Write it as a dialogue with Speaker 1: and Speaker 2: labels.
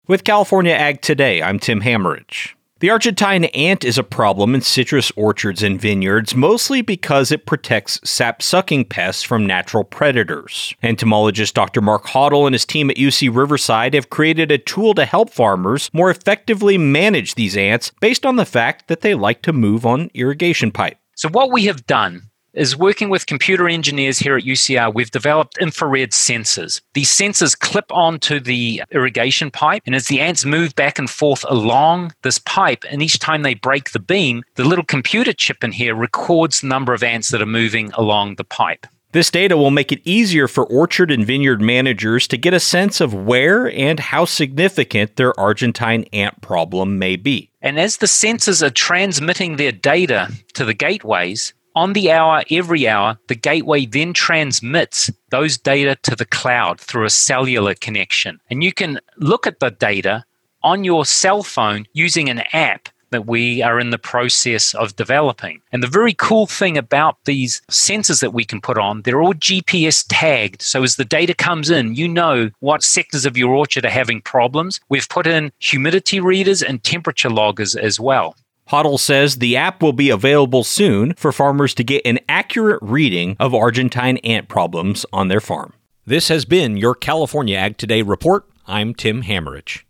Speaker 1: With California Ag Today, I'm Tim Hammerich. The Argentine ant is a problem in citrus orchards and vineyards, mostly because it protects sap-sucking pests from natural predators. Entomologist Dr. Mark Hautel and his team at UC Riverside have created a tool to help farmers more effectively manage these ants based on the fact that they like to move on irrigation pipe.
Speaker 2: So what we have done is, working with computer engineers here at UCR, we've developed infrared sensors. These sensors clip onto the irrigation pipe, and as the ants move back and forth along this pipe, and each time they break the beam, the little computer chip in here records the number of ants that are moving along the pipe.
Speaker 1: This data will make it easier for orchard and vineyard managers to get a sense of where and how significant their Argentine ant problem may be.
Speaker 2: And as the sensors are transmitting their data to the gateways, on the hour, every hour, the gateway then transmits those data to the cloud through a cellular connection. And you can look at the data on your cell phone using an app that we are in the process of developing. And the very cool thing about these sensors that we can put on, they're all GPS tagged. So as the data comes in, you know what sectors of your orchard are having problems. We've put in humidity readers and temperature loggers as well.
Speaker 1: Hautel says the app will be available soon for farmers to get an accurate reading of Argentine ant problems on their farm. This has been your California Ag Today report. I'm Tim Hammerich.